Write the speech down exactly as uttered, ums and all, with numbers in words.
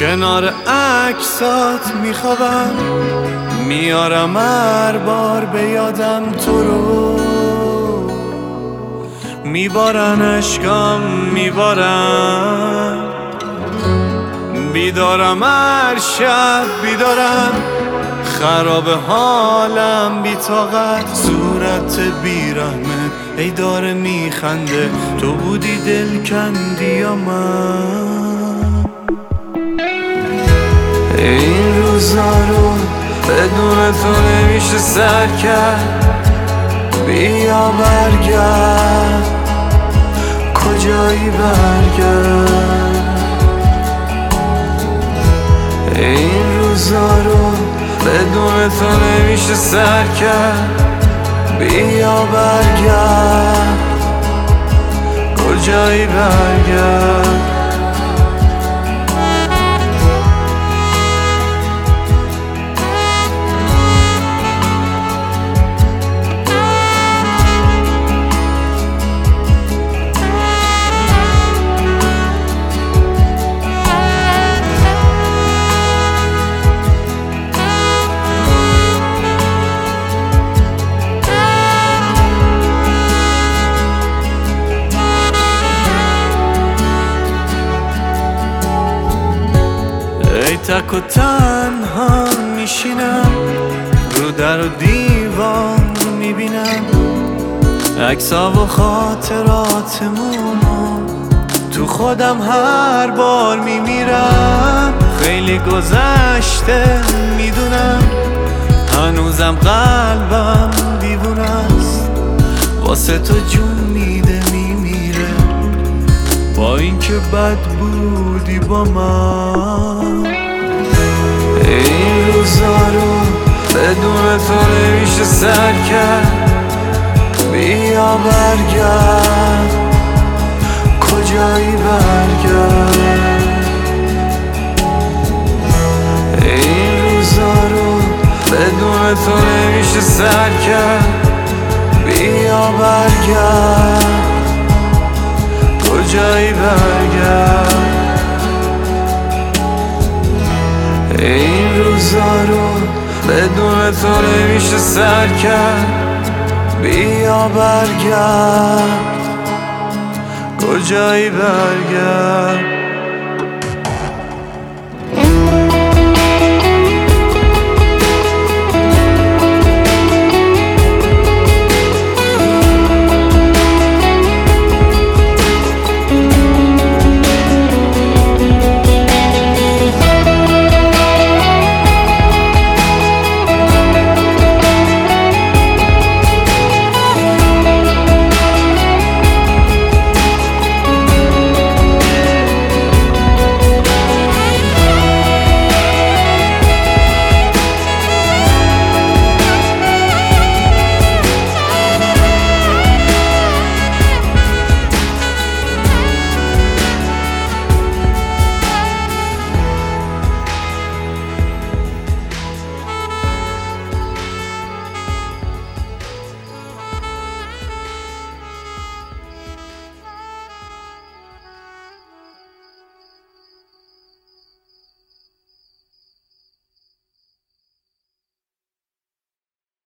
کنار عکسات میخوابم، میارم هر بار به یادم تو رو، میبارن اشکام میبارن، بیدارم هر شب بیدارم، خراب حالم بی طاقت، صورت بیرحمت ای داره میخنده، تو بودی دل کندی یا من؟ این روزا رو بدون تو نمیشه سر کرد، بیا برگرد، کجایی برگرد؟ این روزا رو بدون تو نمیشه سر کرد، بیا برگرد، کجایی برگرد؟ ای تک و تنها میشینم، رو در و دیوان میبینم عکس‌ها و خاطراتمونو، تو خودم هر بار میمیرم، خیلی گذشته میدونم، هنوزم قلبم دیوونه است، واسه تو جون میده میمیره، با اینکه بد بودی با من. این روزا رو بدون تو نمیشه سر کرد، بیا برگرد، کجایی برگرد؟ این روزا رو بدون تو نمیشه سر کرد، بیا برگرد، کجایی برگرد؟ این روزا رو بدون تو نمیشه سر کرد، بیا برگرد، کجایی برگرد؟